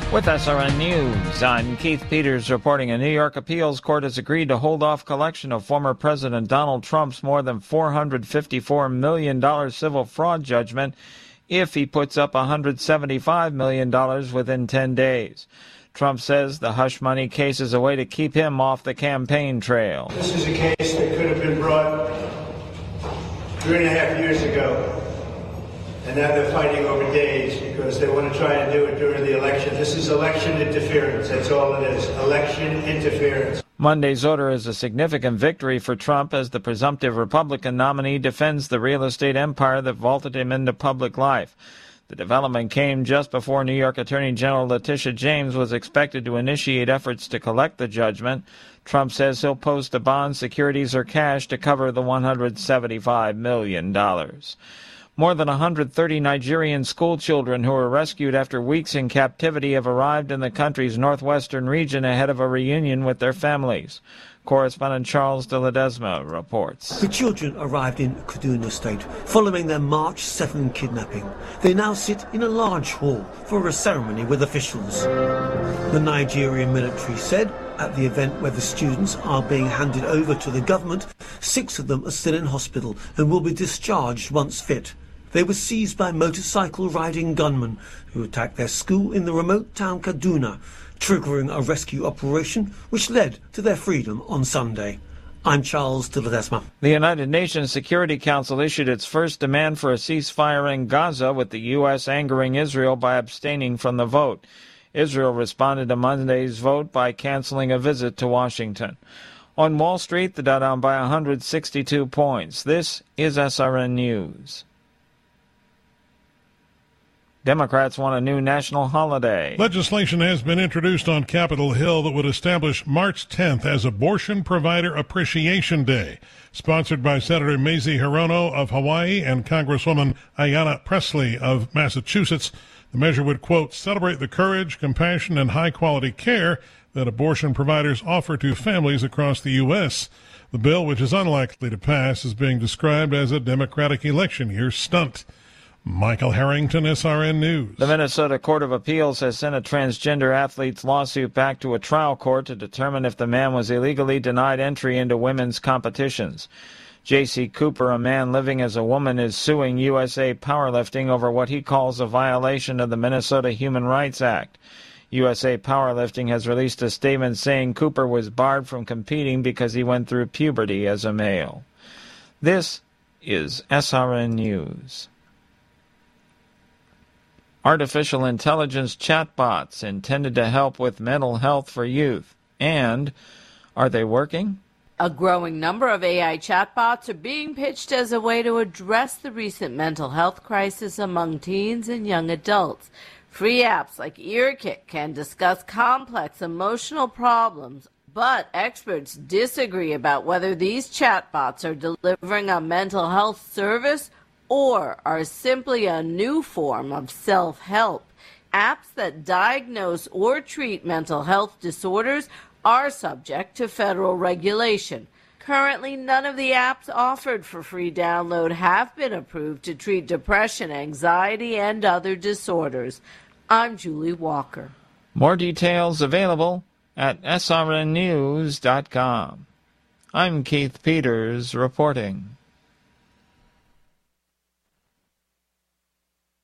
With SRN News, I'm Keith Peters reporting a New York appeals court has agreed to hold off collection of former President Donald Trump's more than $454 million civil fraud judgment if he puts up $175 million within 10 days. Trump says the hush money case is a way to keep him off the campaign trail. This is a case that could have been brought 3.5 years ago. And now they're fighting over days because they want to try and do it during the election. This is election interference. That's all it is. Election interference. Monday's order is a significant victory for Trump as the presumptive Republican nominee defends the real estate empire that vaulted him into public life. The development came just before New York Attorney General Letitia James was expected to initiate efforts to collect the judgment. Trump says he'll post a bond, securities, or cash to cover the $175 million. More than 130 Nigerian schoolchildren who were rescued after weeks in captivity have arrived in the country's northwestern region ahead of a reunion with their families. Correspondent Charles de Ledesma reports. The children arrived in Kaduna State following their March 7 kidnapping. They now sit in a large hall for a ceremony with officials. The Nigerian military said at the event where the students are being handed over to the government, 6 of them are still in hospital and will be discharged once fit. They were seized by motorcycle-riding gunmen who attacked their school in the remote town Kaduna, triggering a rescue operation which led to their freedom on Sunday. I'm Charles de Ledesma. The United Nations Security Council issued its first demand for a ceasefire in Gaza, with the U.S. angering Israel by abstaining from the vote. Israel responded to Monday's vote by canceling a visit to Washington. On Wall Street, the Dow down by 162 points. This is SRN News. Democrats want a new national holiday. Legislation has been introduced on Capitol Hill that would establish March 10th as Abortion Provider Appreciation Day. Sponsored by Senator Mazie Hirono of Hawaii and Congresswoman Ayanna Pressley of Massachusetts, the measure would, quote, celebrate the courage, compassion, and high-quality care that abortion providers offer to families across the U.S. The bill, which is unlikely to pass, is being described as a Democratic election year stunt. Michael Harrington, SRN News. The Minnesota Court of Appeals has sent a transgender athlete's lawsuit back to a trial court to determine if the man was illegally denied entry into women's competitions. J.C. Cooper, a man living as a woman, is suing USA Powerlifting over what he calls a violation of the Minnesota Human Rights Act. USA Powerlifting has released a statement saying Cooper was barred from competing because he went through puberty as a male. This is SRN News. Artificial intelligence chatbots intended to help with mental health for youth. And are they working? A growing number of AI chatbots are being pitched as a way to address the recent mental health crisis among teens and young adults. Free apps like EarKit can discuss complex emotional problems, but experts disagree about whether these chatbots are delivering a mental health service or are simply a new form of self-help. Apps that diagnose or treat mental health disorders are subject to federal regulation. Currently, none of the apps offered for free download have been approved to treat depression, anxiety, and other disorders. I'm Julie Walker. More details available at srnnews.com. I'm Keith Peters reporting.